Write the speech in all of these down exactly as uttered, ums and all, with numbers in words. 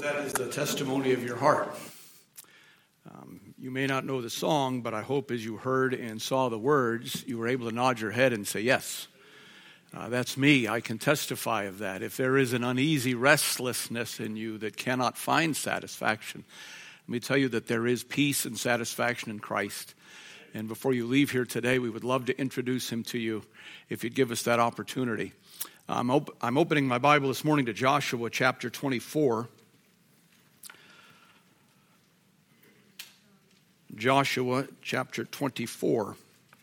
that is the testimony of your heart. Um, you may not know the song, but I hope as you heard and saw the words, you were able to nod your head and say, yes, uh, that's me. I can testify of that. If there is an uneasy restlessness in you that cannot find satisfaction, let me tell you that there is peace and satisfaction in Christ. And before you leave here today, we would love to introduce him to you if you'd give us that opportunity. I'm, op- I'm opening my Bible this morning to Joshua chapter twenty-four. Joshua chapter twenty-four.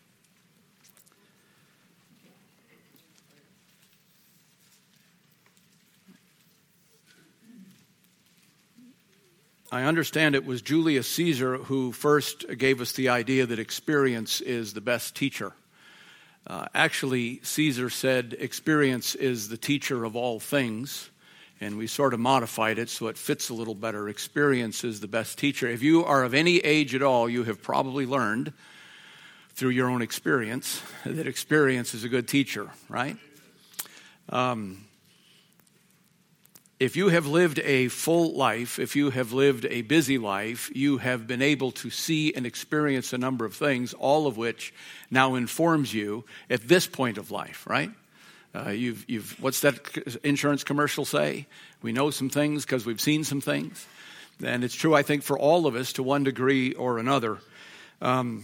I understand it was Julius Caesar who first gave us the idea that experience is the best teacher. Uh, actually, Caesar said experience is the teacher of all things, and we sort of modified it so it fits a little better. Experience is the best teacher. If you are of any age at all, you have probably learned through your own experience that experience is a good teacher, right? Um, if you have lived a full life, if you have lived a busy life, you have been able to see and experience a number of things, all of which now informs you at this point of life, right? Uh, you've, you've, what's that insurance commercial say? We know some things because we've seen some things. And it's true, I think, for all of us to one degree or another. Um,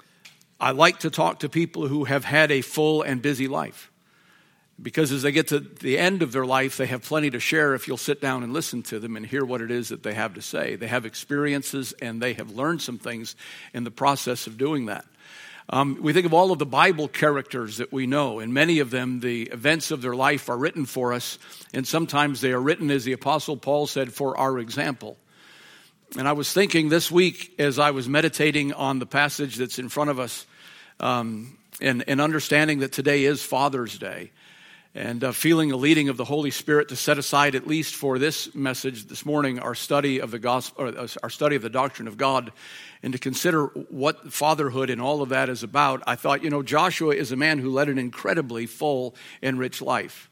I like to talk to people who have had a full and busy life. Because as they get to the end of their life, they have plenty to share if you'll sit down and listen to them and hear what it is that they have to say. They have experiences and they have learned some things in the process of doing that. Um, we think of all of the Bible characters that we know, and many of them, the events of their life are written for us, and sometimes they are written, as the Apostle Paul said, for our example. And I was thinking this week as I was meditating on the passage that's in front of us, um, and, and understanding that today is Father's Day, and uh, feeling a leading of the Holy Spirit to set aside, at least for this message this morning, our study of the gospel, or our study of the doctrine of God, and to consider what fatherhood and all of that is about. I thought, you know, Joshua is a man who led an incredibly full and rich life.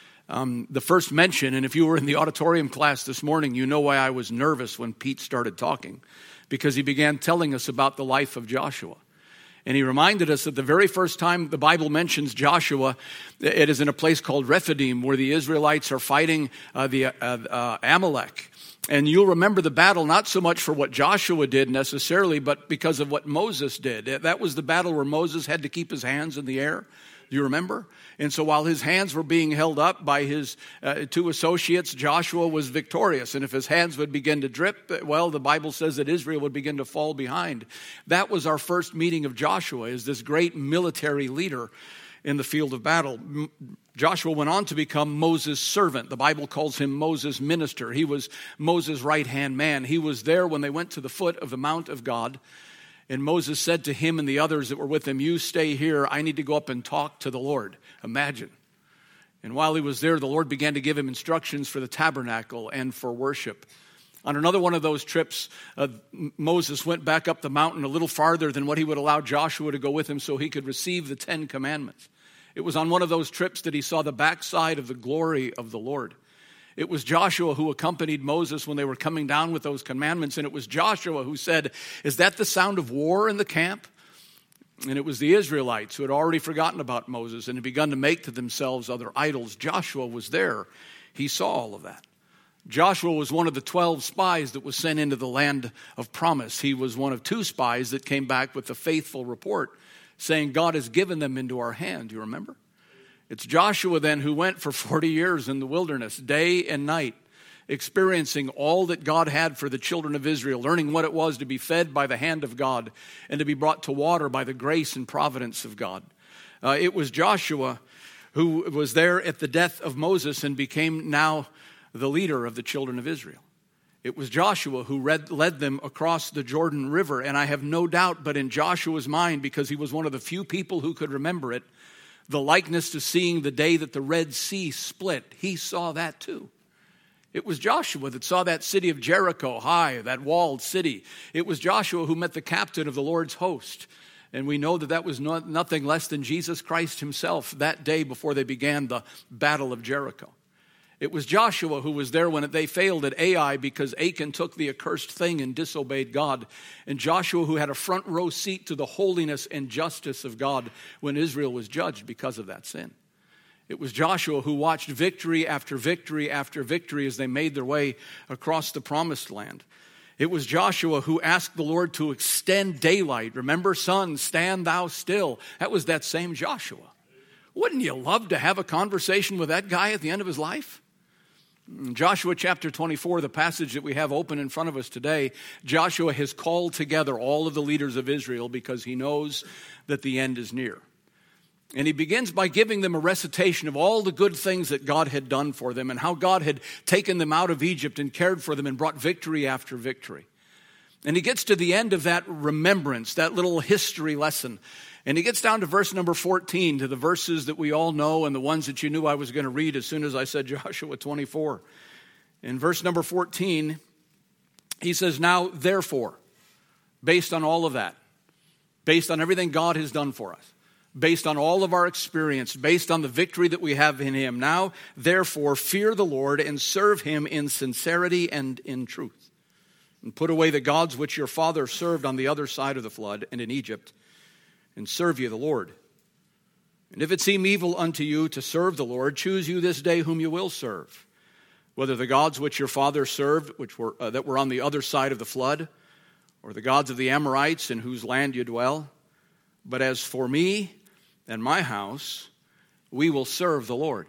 Um, the first mention, and if you were in the auditorium class this morning, you know why I was nervous when Pete started talking, because he began telling us about the life of Joshua. And he reminded us that the very first time the Bible mentions Joshua, it is in a place called Rephidim, where the Israelites are fighting uh, the uh, uh, Amalek. And you'll remember the battle not so much for what Joshua did necessarily, but because of what Moses did. That was the battle where Moses had to keep his hands in the air. Do you remember? And so while his hands were being held up by his uh, two associates, Joshua was victorious. And if his hands would begin to drip, well, the Bible says that Israel would begin to fall behind. That was our first meeting of Joshua, as this great military leader in the field of battle. Joshua went on to become Moses' servant. The Bible calls him Moses' minister. He was Moses' right-hand man. He was there when they went to the foot of the Mount of God. And Moses said to him and the others that were with him, you stay here. I need to go up and talk to the Lord. Imagine. And while he was there, the Lord began to give him instructions for the tabernacle and for worship. On another one of those trips, uh, Moses went back up the mountain a little farther than what he would allow Joshua to go with him so he could receive the Ten Commandments. It was on one of those trips that he saw the backside of the glory of the Lord. It was Joshua who accompanied Moses when they were coming down with those commandments, and it was Joshua who said, is that the sound of war in the camp? And it was the Israelites who had already forgotten about Moses and had begun to make to themselves other idols. Joshua was there. He saw all of that. Joshua was one of the twelve spies that was sent into the land of promise. He was one of two spies that came back with a faithful report saying, God has given them into our hand. Do you remember? It's Joshua then who went for forty years in the wilderness, day and night, experiencing all that God had for the children of Israel, learning what it was to be fed by the hand of God and to be brought to water by the grace and providence of God. Uh, it was Joshua who was there at the death of Moses and became now the leader of the children of Israel. It was Joshua who read, led them across the Jordan River, and I have no doubt, but in Joshua's mind, because he was one of the few people who could remember it, the likeness to seeing the day that the Red Sea split, he saw that too. It was Joshua that saw that city of Jericho high, that walled city. It was Joshua who met the captain of the Lord's host. And we know that that was not, nothing less than Jesus Christ himself that day before they began the battle of Jericho. It was Joshua who was there when they failed at Ai because Achan took the accursed thing and disobeyed God. And Joshua who had a front row seat to the holiness and justice of God when Israel was judged because of that sin. It was Joshua who watched victory after victory after victory as they made their way across the promised land. It was Joshua who asked the Lord to extend daylight. Remember, sun, stand thou still. That was that same Joshua. Wouldn't you love to have a conversation with that guy at the end of his life? In Joshua chapter twenty-four, the passage that we have open in front of us today, Joshua has called together all of the leaders of Israel because he knows that the end is near. And he begins by giving them a recitation of all the good things that God had done for them and how God had taken them out of Egypt and cared for them and brought victory after victory. And he gets to the end of that remembrance, that little history lesson. And he gets down to verse number fourteen, to the verses that we all know and the ones that you knew I was going to read as soon as I said Joshua twenty-four. In verse number fourteen, he says, now, therefore, based on all of that, based on everything God has done for us, based on all of our experience, based on the victory that we have in him, now, therefore, fear the Lord and serve him in sincerity and in truth. And put away the gods which your father served on the other side of the flood and in Egypt, and serve ye the Lord. And if it seem evil unto you to serve the Lord, choose you this day whom you will serve, whether the gods which your father served, which were uh, that were on the other side of the flood, or the gods of the Amorites in whose land you dwell. But as for me and my house, we will serve the Lord.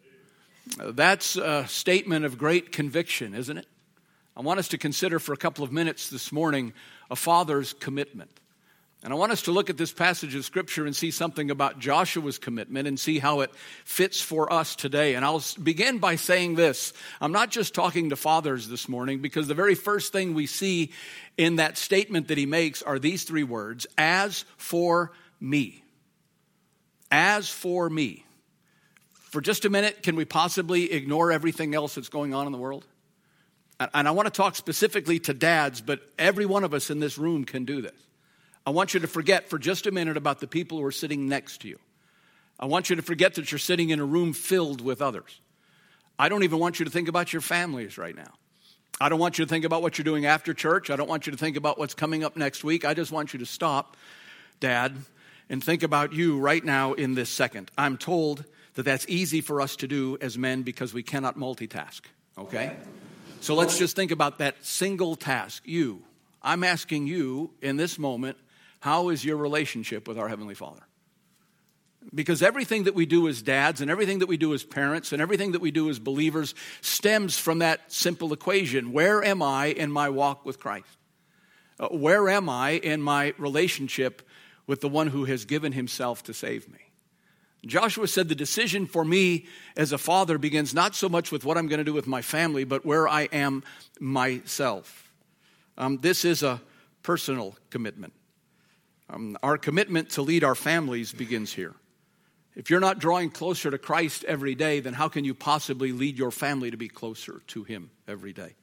Uh, that's a statement of great conviction, isn't it? I want us to consider for a couple of minutes this morning a father's commitment. And I want us to look at this passage of Scripture and see something about Joshua's commitment and see how it fits for us today. And I'll begin by saying this. I'm not just talking to fathers this morning, because the very first thing we see in that statement that he makes are these three words, as for me. As for me. For just a minute, can we possibly ignore everything else that's going on in the world? And I want to talk specifically to dads, but every one of us in this room can do this. I want you to forget for just a minute about the people who are sitting next to you. I want you to forget that you're sitting in a room filled with others. I don't even want you to think about your families right now. I don't want you to think about what you're doing after church. I don't want you to think about what's coming up next week. I just want you to stop, Dad, and think about you right now in this second. I'm told that that's easy for us to do as men because we cannot multitask, okay? So let's just think about that single task, you. I'm asking you in this moment, how is your relationship with our Heavenly Father? Because everything that we do as dads and everything that we do as parents and everything that we do as believers stems from that simple equation. Where am I in my walk with Christ? Uh, where am I in my relationship with the one who has given himself to save me? Joshua said the decision for me as a father begins not so much with what I'm going to do with my family, but where I am myself. Um, this is a personal commitment. Um, our commitment to lead our families begins here. If you're not drawing closer to Christ every day, then how can you possibly lead your family to be closer to him every day?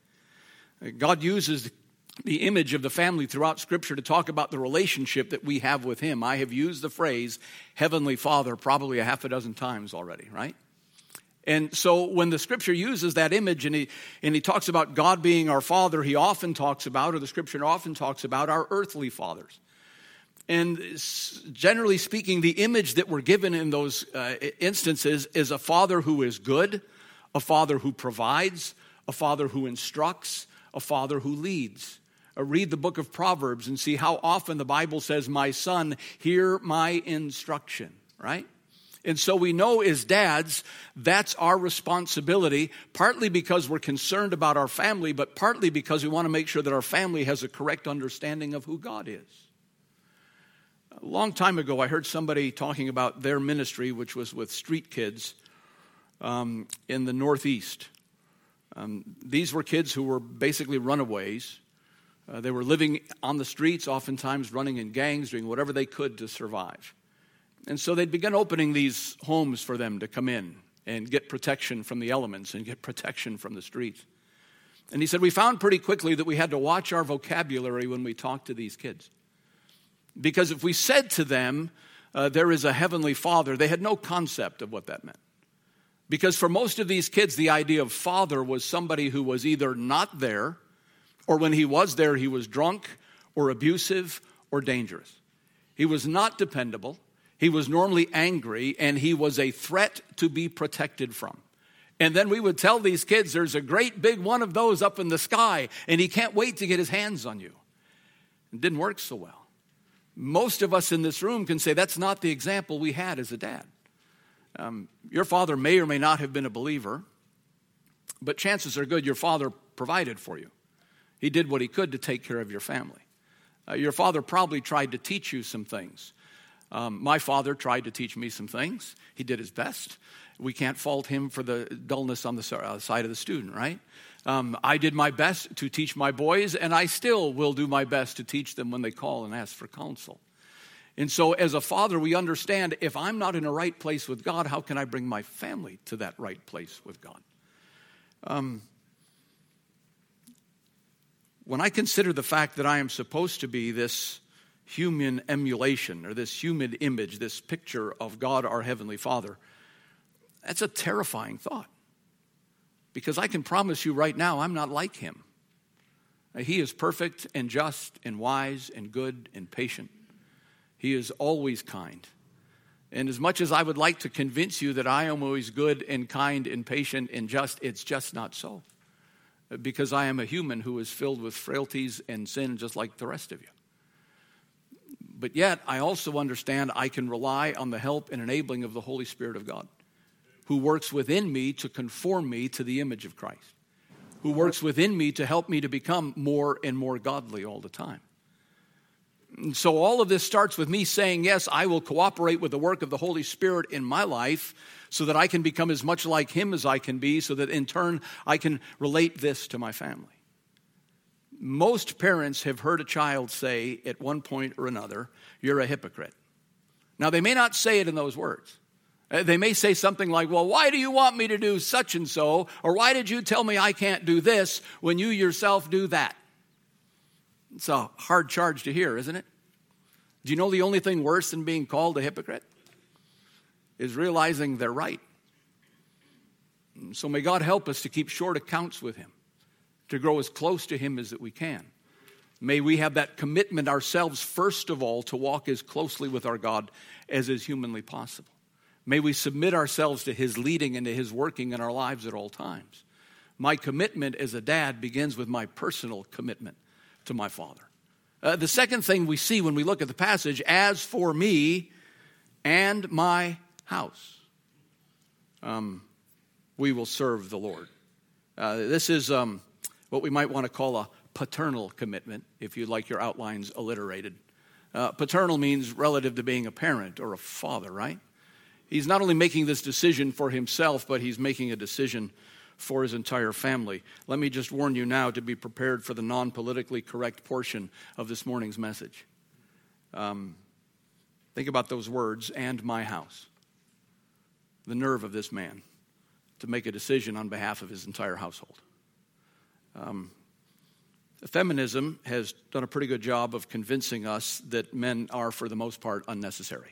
God uses the image of the family throughout Scripture to talk about the relationship that we have with him. I have used the phrase Heavenly Father probably a half a dozen times already, right? And so when the Scripture uses that image and he, and he talks about God being our Father, he often talks about, or the Scripture often talks about, our earthly fathers. And generally speaking, the image that we're given in those uh, instances is a father who is good, a father who provides, a father who instructs, a father who leads. Uh, read the book of Proverbs and see how often the Bible says, my son, hear my instruction, right? And so we know as dads, that's our responsibility, partly because we're concerned about our family, but partly because we want to make sure that our family has a correct understanding of who God is. A long time ago, I heard somebody talking about their ministry, which was with street kids um, in the Northeast. Um, these were kids who were basically runaways. Uh, they were living on the streets, oftentimes running in gangs, doing whatever they could to survive. And so they'd begun opening these homes for them to come in and get protection from the elements and get protection from the streets. And he said, we found pretty quickly that we had to watch our vocabulary when we talked to these kids. Because if we said to them, uh, there is a heavenly Father, they had no concept of what that meant. Because for most of these kids, the idea of father was somebody who was either not there, or when he was there, he was drunk or abusive or dangerous. He was not dependable. He was normally angry, and he was a threat to be protected from. And then we would tell these kids, there's a great big one of those up in the sky, and he can't wait to get his hands on you. It didn't work so well. Most of us in this room can say that's not the example we had as a dad. Um, your father may or may not have been a believer, but chances are good your father provided for you. He did what he could to take care of your family. Uh, your father probably tried to teach you some things. Um, my father tried to teach me some things. He did his best. We can't fault him for the dullness on the side of the student, right? Um, I did my best to teach my boys, and I still will do my best to teach them when they call and ask for counsel. And so as a father, we understand if I'm not in a right place with God, how can I bring my family to that right place with God? Um, when I consider the fact that I am supposed to be this human emulation or this human image, this picture of God, our Heavenly Father, that's a terrifying thought. Because I can promise you right now, I'm not like him. He is perfect and just and wise and good and patient. He is always kind. And as much as I would like to convince you that I am always good and kind and patient and just, it's just not so. Because I am a human who is filled with frailties and sin just like the rest of you. But yet, I also understand I can rely on the help and enabling of the Holy Spirit of God, who works within me to conform me to the image of Christ, who works within me to help me to become more and more godly all the time. And so all of this starts with me saying, yes, I will cooperate with the work of the Holy Spirit in my life so that I can become as much like him as I can be, so that in turn I can relate this to my family. Most parents have heard a child say at one point or another, you're a hypocrite. Now, they may not say it in those words. They may say something like, well, why do you want me to do such and so? Or why did you tell me I can't do this when you yourself do that? It's a hard charge to hear, isn't it? Do you know the only thing worse than being called a hypocrite is realizing they're right? So may God help us to keep short accounts with him, to grow as close to him as that we can. May we have that commitment ourselves, first of all, to walk as closely with our God as is humanly possible. May we submit ourselves to his leading and to his working in our lives at all times. My commitment as a dad begins with my personal commitment to my father. Uh, the second thing we see when we look at the passage, as for me and my house, um, we will serve the Lord. Uh, this is um, what we might want to call a paternal commitment, if you'd like your outlines alliterated. Uh, paternal means relative to being a parent or a father, right? He's not only making this decision for himself, but he's making a decision for his entire family. Let me just warn you now to be prepared for the non-politically correct portion of this morning's message. Um, think about those words, and my house. The nerve of this man to make a decision on behalf of his entire household. Um, feminism has done a pretty good job of convincing us that men are, for the most part, unnecessary.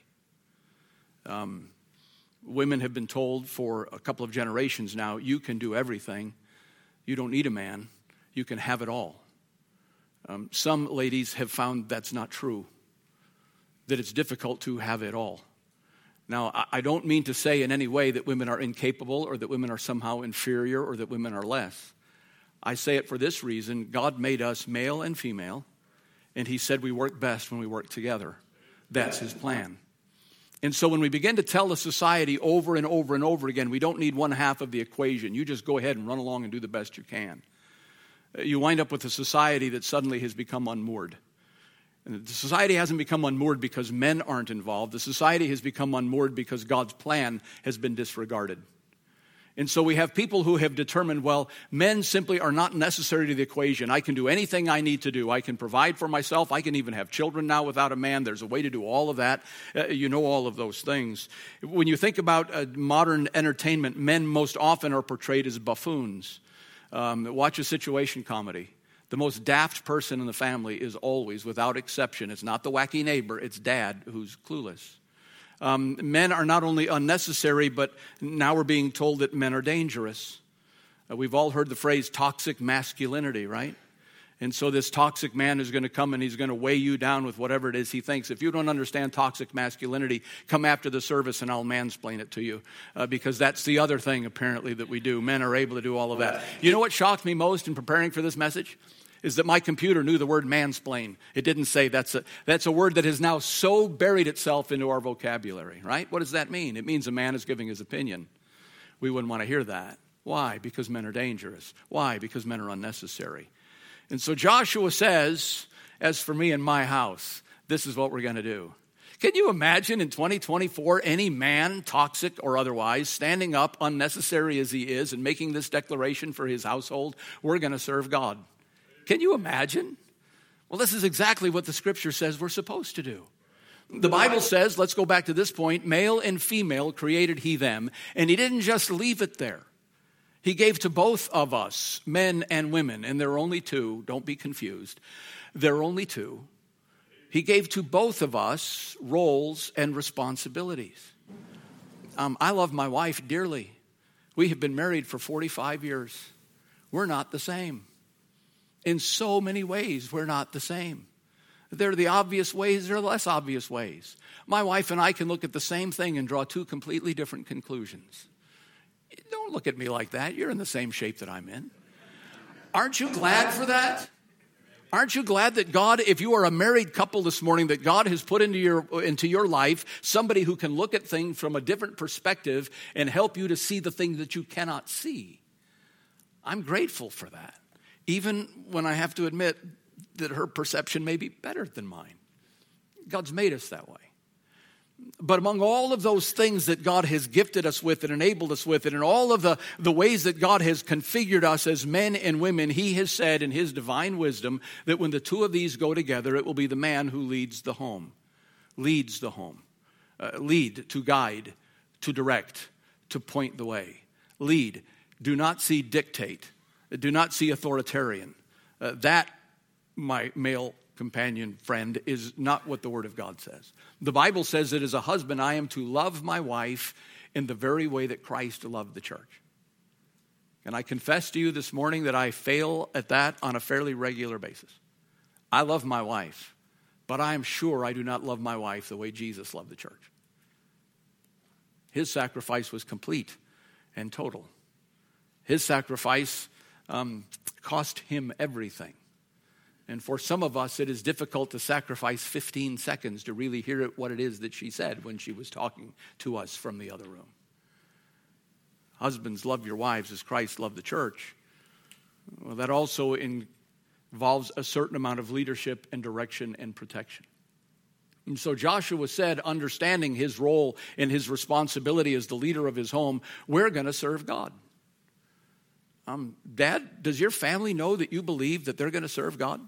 Um, women have been told for a couple of generations now, you can do everything. You don't need a man. You can have it all. Um, some ladies have found that's not true, that it's difficult to have it all. Now, I don't mean to say in any way that women are incapable or that women are somehow inferior or that women are less. I say it for this reason. God made us male and female, and he said we work best when we work together. That's his plan. And so when we begin to tell the society over and over and over again, we don't need one half of the equation. You just go ahead and run along and do the best you can. You wind up with a society that suddenly has become unmoored. And the society hasn't become unmoored because men aren't involved. The society has become unmoored because God's plan has been disregarded. And so we have people who have determined, well, men simply are not necessary to the equation. I can do anything I need to do. I can provide for myself. I can even have children now without a man. There's a way to do all of that. Uh, you know all of those things. When you think about uh, modern entertainment, men most often are portrayed as buffoons. Um, watch a situation comedy. The most daft person in the family is always, without exception, it's not the wacky neighbor, it's dad who's clueless. Um, men are not only unnecessary, but now we're being told that men are dangerous. Uh, we've all heard the phrase toxic masculinity, right? And so this toxic man is going to come and he's going to weigh you down with whatever it is he thinks. If you don't understand toxic masculinity, come after the service and I'll mansplain it to you. Uh, because that's the other thing, apparently, that we do. Men are able to do all of that. You know what shocked me most in preparing for this message? Is that my computer knew the word mansplain. It didn't say that's a, that's a word that has now so buried itself into our vocabulary, right? What does that mean? It means a man is giving his opinion. We wouldn't want to hear that. Why? Because men are dangerous. Why? Because men are unnecessary. And so Joshua says, as for me and my house, this is what we're going to do. Can you imagine in twenty twenty-four any man, toxic or otherwise, standing up, unnecessary as he is, and making this declaration for his household? We're going to serve God. Can you imagine? Well, this is exactly what the scripture says we're supposed to do. The Bible says, let's go back to this point, male and female created he them, and he didn't just leave it there. He gave to both of us, men and women, and there are only two, don't be confused. There are only two. He gave to both of us roles and responsibilities. Um, I love my wife dearly. We have been married for forty-five years. We're not the same. In so many ways, we're not the same. There are the obvious ways, there are less obvious ways. My wife and I can look at the same thing and draw two completely different conclusions. Don't look at me like that. You're in the same shape that I'm in. Aren't you glad for that? Aren't you glad that God, if you are a married couple this morning, that God has put into your, into your life somebody who can look at things from a different perspective and help you to see the things that you cannot see? I'm grateful for that, even when I have to admit that her perception may be better than mine. God's made us that way. But among all of those things that God has gifted us with and enabled us with, and in all of the, the ways that God has configured us as men and women, he has said in his divine wisdom that when the two of these go together, it will be the man who leads the home. Leads the home. Uh, lead, to guide, to direct, to point the way. Lead. Do not see dictate. Do not see authoritarian. Uh, that, my male companion friend, is not what the Word of God says. The Bible says that as a husband, I am to love my wife in the very way that Christ loved the church. And I confess to you this morning that I fail at that on a fairly regular basis. I love my wife, but I am sure I do not love my wife the way Jesus loved the church. His sacrifice was complete and total. His sacrifice um, cost him everything. And for some of us, it is difficult to sacrifice fifteen seconds to really hear what it is that she said when she was talking to us from the other room. Husbands, love your wives as Christ loved the church. Well, that also involves a certain amount of leadership and direction and protection. And so Joshua said, understanding his role and his responsibility as the leader of his home, we're going to serve God. Um, Dad, does your family know that you believe that they're going to serve God?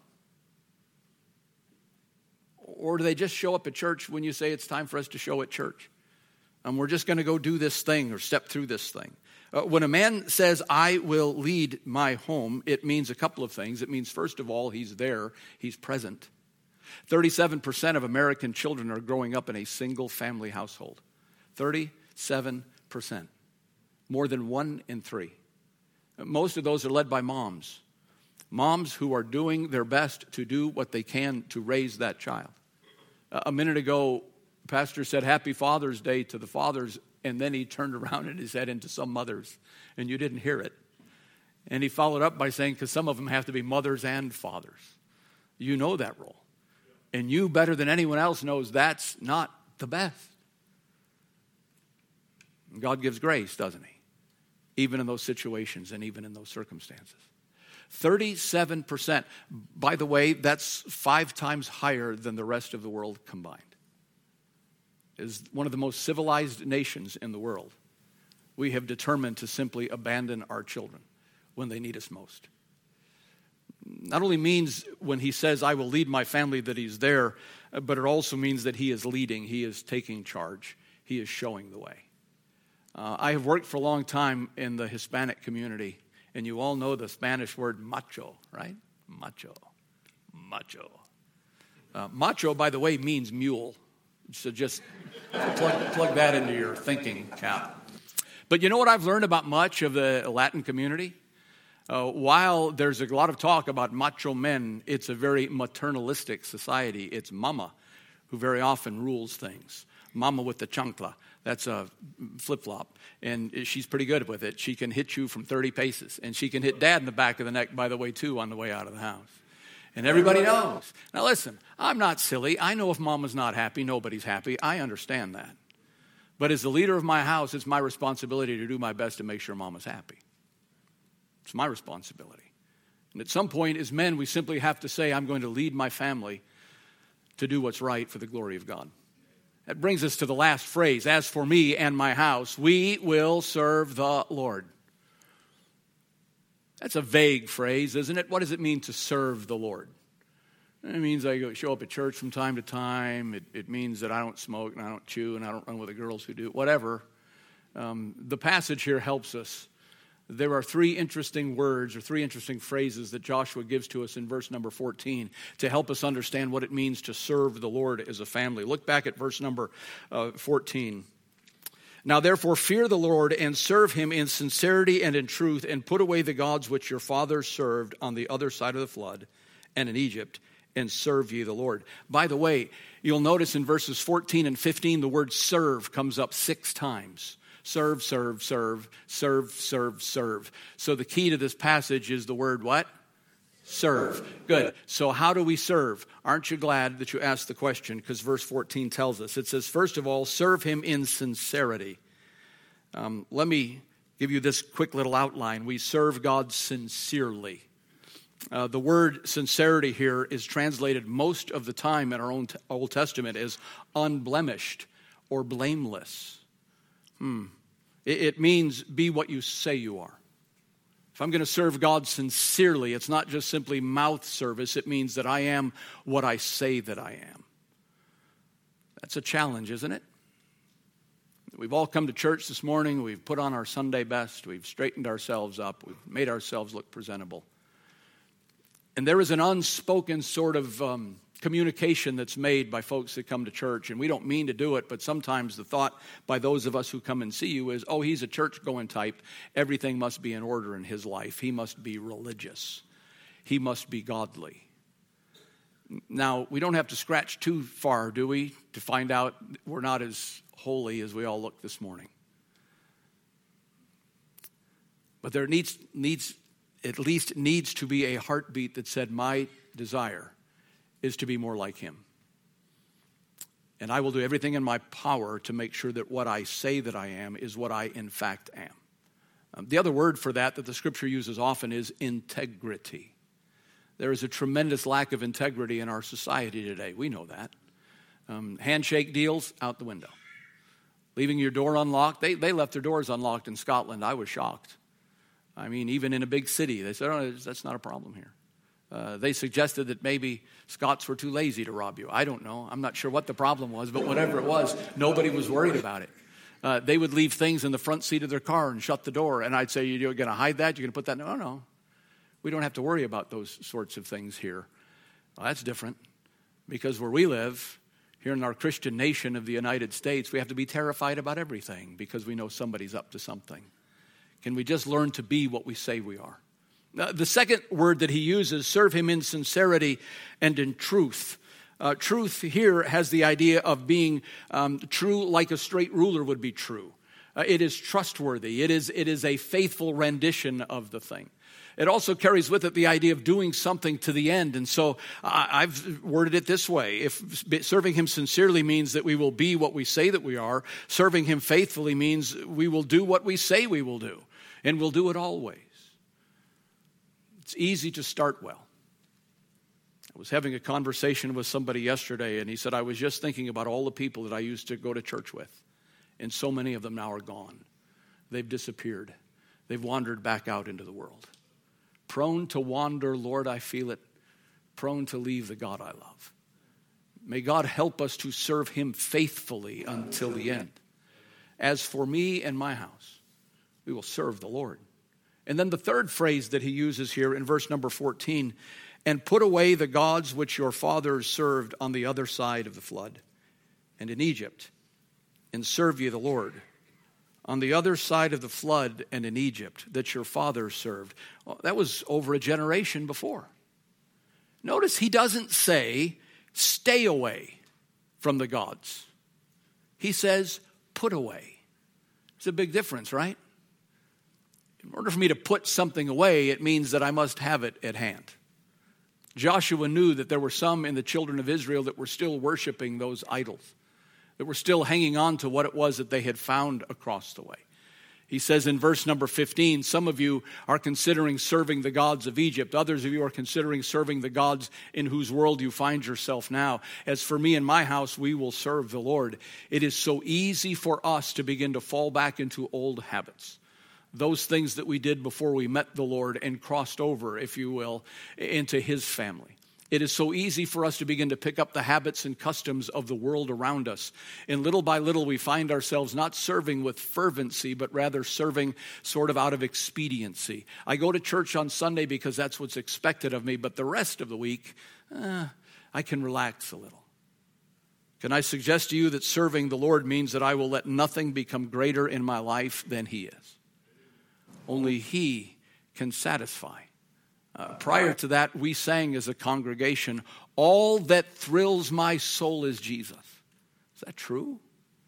Or do they just show up at church when you say it's time for us to show at church? And we're just going to go do this thing or step through this thing. Uh, when a man says, I will lead my home, it means a couple of things. It means, first of all, he's there, he's present. thirty-seven percent of American children are growing up in a single family household. thirty-seven percent. More than one in three. Most of those are led by moms. Moms who are doing their best to do what they can to raise that child. A minute ago, Pastor said, Happy Father's Day to the fathers, and then he turned around and he said into some mothers, and you didn't hear it. And he followed up by saying, because some of them have to be mothers and fathers. You know that role. And you, better than anyone else, knows that's not the best. God gives grace, doesn't he? Even in those situations and even in those circumstances. thirty-seven percent. By the way, that's five times higher than the rest of the world combined. Is one of the most civilized nations in the world. We have determined to simply abandon our children when they need us most. Not only means when he says, I will lead my family, that he's there, but it also means that he is leading, he is taking charge, he is showing the way. Uh, I have worked for a long time in the Hispanic community, and you all know the Spanish word macho, right? Macho. Macho. Uh, macho, by the way, means mule. So just plug, plug that into your thinking cap. But you know what I've learned about much of the Latin community? Uh, while there's a lot of talk about macho men, it's a very maternalistic society. It's mama who very often rules things. Mama with the chancla. That's a flip-flop. And she's pretty good with it. She can hit you from thirty paces. And she can hit dad in the back of the neck, by the way, too, on the way out of the house. And everybody knows. Now listen, I'm not silly. I know if mama's not happy, nobody's happy. I understand that. But as the leader of my house, it's my responsibility to do my best to make sure mama's happy. It's my responsibility. And at some point as men, we simply have to say, I'm going to lead my family to do what's right for the glory of God. That brings us to the last phrase. As for me and my house, we will serve the Lord. That's a vague phrase, isn't it? What does it mean to serve the Lord? It means I go show up at church from time to time. It, it means that I don't smoke and I don't chew and I don't run with the girls who do. Whatever. Um, the passage here helps us. There are three interesting words or three interesting phrases that Joshua gives to us in verse number fourteen to help us understand what it means to serve the Lord as a family. Look back at verse number uh, fourteen. Now therefore fear the Lord and serve him in sincerity and in truth, and put away the gods which your fathers served on the other side of the flood and in Egypt, and serve ye the Lord. By the way, you'll notice in verses fourteen and fifteen the word serve comes up six times. Serve, serve, serve, serve, serve, serve. So the key to this passage is the word what? Serve. Good. So how do we serve? Aren't you glad that you asked the question? Because verse fourteen tells us. It says, first of all, serve him in sincerity. Um, let me give you this quick little outline. We serve God sincerely. Uh, the word sincerity here is translated most of the time in our own t- Old Testament as unblemished or blameless. Hmm. It, it means be what you say you are. If I'm going to serve God sincerely, it's not just simply mouth service. It means that I am what I say that I am. That's a challenge, isn't it? We've all come to church this morning. We've put on our Sunday best. We've straightened ourselves up. We've made ourselves look presentable. And there is an unspoken sort of um, communication that's made by folks that come to church. And we don't mean to do it, but sometimes the thought by those of us who come and see you is, oh, he's a church-going type. Everything must be in order in his life. He must be religious. He must be godly. Now, we don't have to scratch too far, do we, to find out we're not as holy as we all look this morning. But there needs needs at least needs to be a heartbeat that said, my desire is to be more like him. And I will do everything in my power to make sure that what I say that I am is what I in fact am. Um, the other word for that that the scripture uses often is integrity. There is a tremendous lack of integrity in our society today. We know that. Um, handshake deals, out the window. Leaving your door unlocked. They, they left their doors unlocked in Scotland. I was shocked. I mean, even in a big city, they said, oh, that's not a problem here. Uh, they suggested that maybe Scots were too lazy to rob you. I don't know. I'm not sure what the problem was, but whatever it was, nobody was worried about it. Uh, they would leave things in the front seat of their car and shut the door. And I'd say, you're going to hide that? You're going to put that? No, no. We don't have to worry about those sorts of things here. Well, that's different because where we live, here in our Christian nation of the United States, we have to be terrified about everything because we know somebody's up to something. Can we just learn to be what we say we are? Now, the second word that he uses, serve him in sincerity and in truth. Uh, truth here has the idea of being um, true like a straight ruler would be true. Uh, it is trustworthy. It is, it is a faithful rendition of the thing. It also carries with it the idea of doing something to the end. And so uh, I've worded it this way. If serving him sincerely means that we will be what we say that we are, serving him faithfully means we will do what we say we will do. And we'll do it always. It's easy to start well. I was having a conversation with somebody yesterday, and he said, I was just thinking about all the people that I used to go to church with. And so many of them now are gone. They've disappeared. They've wandered back out into the world. Prone to wander, Lord, I feel it. Prone to leave the God I love. May God help us to serve him faithfully until the end. As for me and my house, we will serve the Lord. And then the third phrase that he uses here in verse number fourteen, and put away the gods which your fathers served on the other side of the flood and in Egypt, and serve ye the Lord. On the other side of the flood and in Egypt, that your fathers served. Well, that was over a generation before. Notice he doesn't say, stay away from the gods. He says, put away. It's a big difference, right? In order for me to put something away, it means that I must have it at hand. Joshua knew that there were some in the children of Israel that were still worshiping those idols, that were still hanging on to what it was that they had found across the way. He says in verse number fifteen, some of you are considering serving the gods of Egypt. Others of you are considering serving the gods in whose world you find yourself now. As for me and my house, we will serve the Lord. It is so easy for us to begin to fall back into old habits. Those things that we did before we met the Lord and crossed over, if you will, into his family. It is so easy for us to begin to pick up the habits and customs of the world around us. And little by little, we find ourselves not serving with fervency, but rather serving sort of out of expediency. I go to church on Sunday because that's what's expected of me, but the rest of the week, eh, I can relax a little. Can I suggest to you that serving the Lord means that I will let nothing become greater in my life than he is? Only he can satisfy. Uh, prior to that, we sang as a congregation, all that thrills my soul is Jesus. Is that true?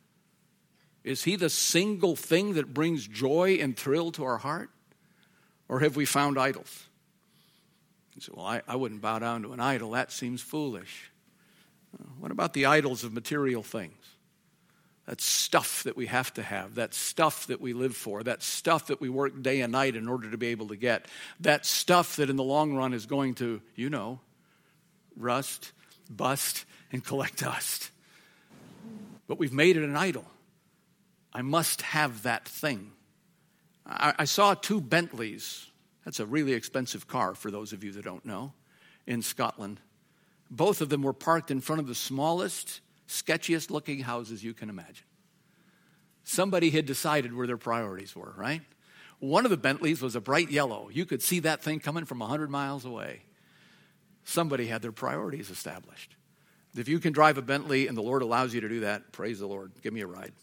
Is he the single thing that brings joy and thrill to our heart? Or have we found idols? You say, well, I, I wouldn't bow down to an idol. That seems foolish. Uh, what about the idols of material things? That stuff that we have to have, that stuff that we live for, that stuff that we work day and night in order to be able to get, that stuff that in the long run is going to, you know, rust, bust, and collect dust. But we've made it an idol. I must have that thing. I, I saw two Bentleys. That's a really expensive car for those of you that don't know, in Scotland. Both of them were parked in front of the smallest, sketchiest looking houses you can imagine. Somebody had decided where their priorities were, right? One of the Bentleys was a bright yellow. You could see that thing coming from one hundred miles away. Somebody had their priorities established. If you can drive a Bentley and the Lord allows you to do that, praise the Lord. Give me a ride.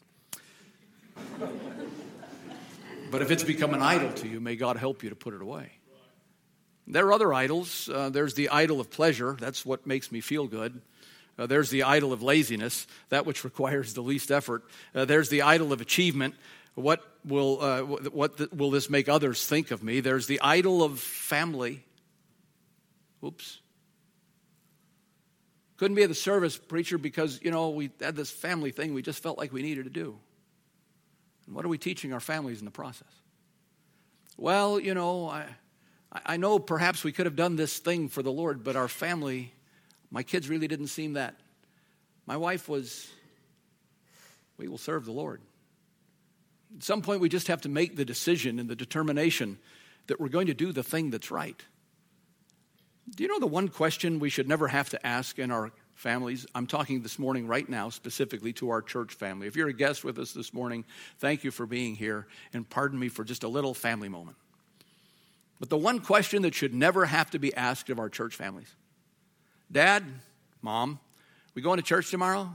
But if it's become an idol to you, may God help you to put it away. There are other idols. Uh, there's the idol of pleasure. That's what makes me feel good. Uh, there's the idol of laziness, that which requires the least effort. Uh, there's the idol of achievement. What will uh, what th- will this make others think of me? There's the idol of family. Oops. Couldn't be at the service, preacher, because, you know, we had this family thing we just felt like we needed to do. And what are we teaching our families in the process? Well, you know, I, I know perhaps we could have done this thing for the Lord, but our family... My kids really didn't seem that. My wife was, we will serve the Lord. At some point, we just have to make the decision and the determination that we're going to do the thing that's right. Do you know the one question we should never have to ask in our families? I'm talking this morning right now specifically to our church family. If you're a guest with us this morning, thank you for being here, and pardon me for just a little family moment. But the one question that should never have to be asked of our church families: Dad, Mom, we going to church tomorrow?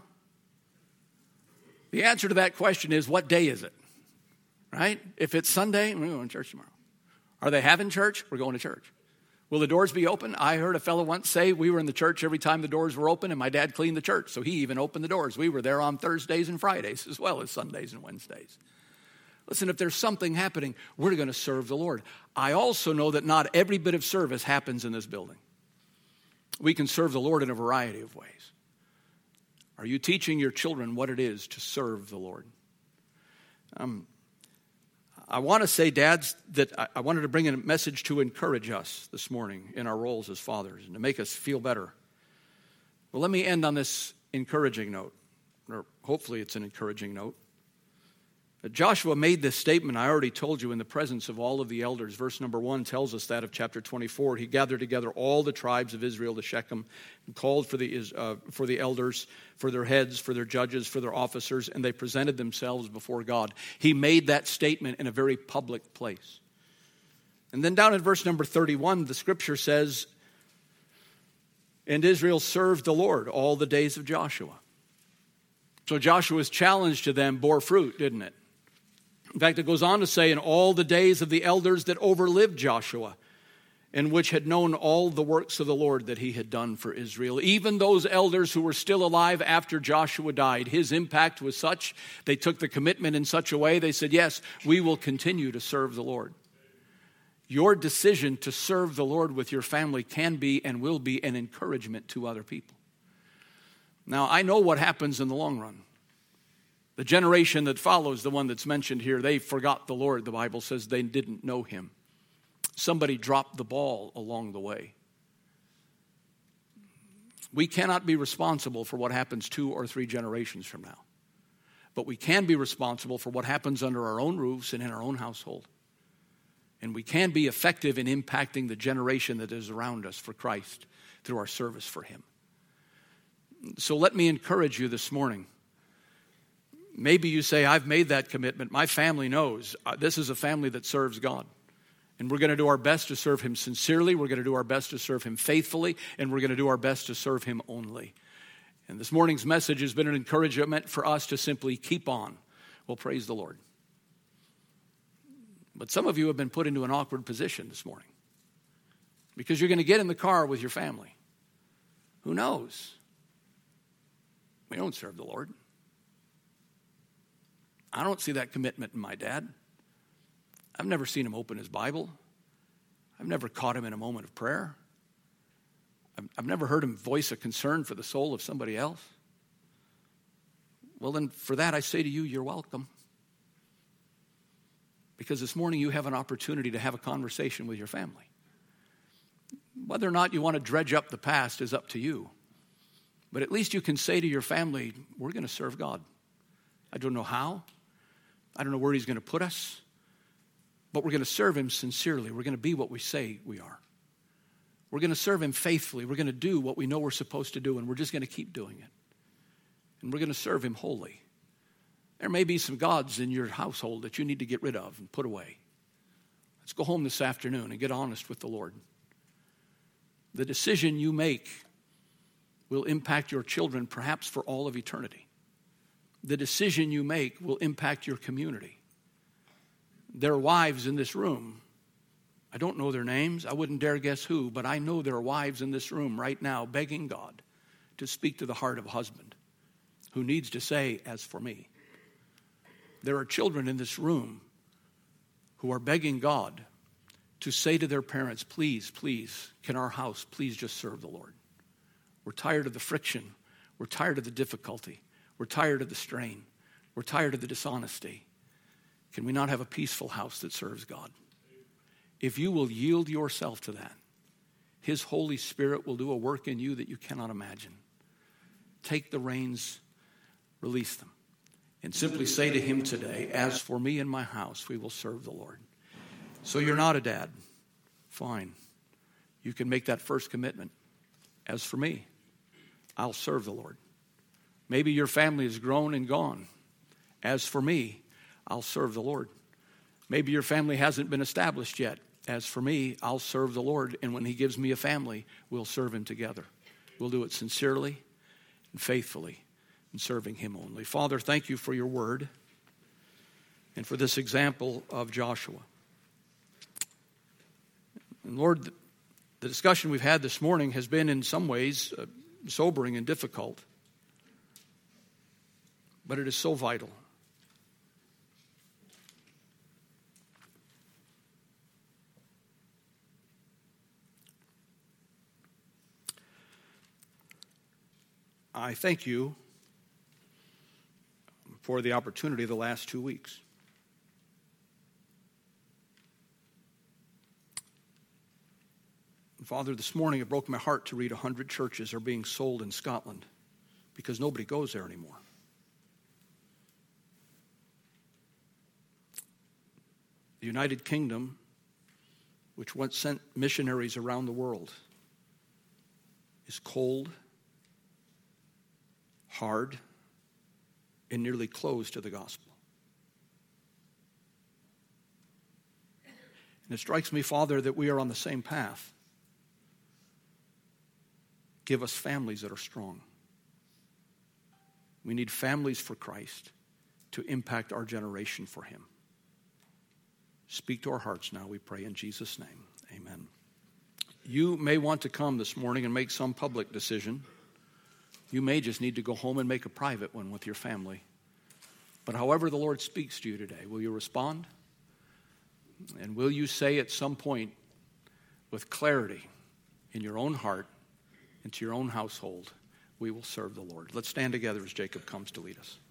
The answer to that question is, what day is it? Right? If it's Sunday, we're going to church tomorrow. Are they having church? We're going to church. Will the doors be open? I heard a fellow once say we were in the church every time the doors were open, and my dad cleaned the church, so he even opened the doors. We were there on Thursdays and Fridays as well as Sundays and Wednesdays. Listen, if there's something happening, we're going to serve the Lord. I also know that not every bit of service happens in this building. We can serve the Lord in a variety of ways. Are you teaching your children what it is to serve the Lord? Um, I want to say, dads, that I, I wanted to bring in a message to encourage us this morning in our roles as fathers and to make us feel better. Well, let me end on this encouraging note, or hopefully it's an encouraging note. Joshua made this statement, I already told you, in the presence of all of the elders. Verse number one tells us that of chapter twenty-four. He gathered together all the tribes of Israel to Shechem and called for the, uh, for the elders, for their heads, for their judges, for their officers, and they presented themselves before God. He made that statement in a very public place. And then down in verse number thirty-one, the scripture says, and Israel served the Lord all the days of Joshua. So Joshua's challenge to them bore fruit, didn't it? In fact, it goes on to say, in all the days of the elders that overlived Joshua, and which had known all the works of the Lord that he had done for Israel, even those elders who were still alive after Joshua died, his impact was such, they took the commitment in such a way, they said, yes, we will continue to serve the Lord. Your decision to serve the Lord with your family can be and will be an encouragement to other people. Now, I know what happens in the long run. The generation that follows, the one that's mentioned here, they forgot the Lord. The Bible says they didn't know him. Somebody dropped the ball along the way. We cannot be responsible for what happens two or three generations from now. But we can be responsible for what happens under our own roofs and in our own household. And we can be effective in impacting the generation that is around us for Christ through our service for him. So let me encourage you this morning. Maybe you say, I've made that commitment. My family knows this is a family that serves God. And we're going to do our best to serve him sincerely. We're going to do our best to serve him faithfully. And we're going to do our best to serve him only. And this morning's message has been an encouragement for us to simply keep on. Well, praise the Lord. But some of you have been put into an awkward position this morning. Because you're going to get in the car with your family. Who knows? We don't serve the Lord. I don't see that commitment in my dad. I've never seen him open his Bible. I've never caught him in a moment of prayer. I've, I've never heard him voice a concern for the soul of somebody else. Well, then for that I say to you, you're welcome. Because this morning you have an opportunity to have a conversation with your family. Whether or not you want to dredge up the past is up to you. But at least you can say to your family, we're going to serve God. I don't know how. I don't know where he's going to put us. But we're going to serve him sincerely. We're going to be what we say we are. We're going to serve him faithfully. We're going to do what we know we're supposed to do, and we're just going to keep doing it. And we're going to serve him wholly. There may be some gods in your household that you need to get rid of and put away. Let's go home this afternoon and get honest with the Lord. The decision you make will impact your children perhaps for all of eternity. The decision you make will impact your community. There are wives in this room. I don't know their names. I wouldn't dare guess who, but I know there are wives in this room right now begging God to speak to the heart of a husband who needs to say, as for me. There are children in this room who are begging God to say to their parents, please, please, can our house please just serve the Lord? We're tired of the friction. We're tired of the difficulty. We're tired of the strain. We're tired of the dishonesty. Can we not have a peaceful house that serves God? If you will yield yourself to that, his Holy Spirit will do a work in you that you cannot imagine. Take the reins, release them, and simply say to him today, as for me and my house, we will serve the Lord. So you're not a dad. Fine. You can make that first commitment. As for me, I'll serve the Lord. Maybe your family has grown and gone. As for me, I'll serve the Lord. Maybe your family hasn't been established yet. As for me, I'll serve the Lord. And when he gives me a family, we'll serve him together. We'll do it sincerely and faithfully in serving him only. Father, thank you for your word and for this example of Joshua. And Lord, the discussion we've had this morning has been in some ways uh, sobering and difficult. But it is so vital. I thank you for the opportunity the last two weeks. Father, this morning it broke my heart to read one hundred churches are being sold in Scotland because nobody goes there anymore. The United Kingdom, which once sent missionaries around the world, is cold, hard, and nearly closed to the gospel. And it strikes me, Father, that we are on the same path. Give us families that are strong. We need families for Christ to impact our generation for him. Speak to our hearts now, we pray in Jesus' name. Amen. You may want to come this morning and make some public decision. You may just need to go home and make a private one with your family. But however the Lord speaks to you today, will you respond? And will you say at some point with clarity in your own heart and to your own household, we will serve the Lord. Let's stand together as Jacob comes to lead us.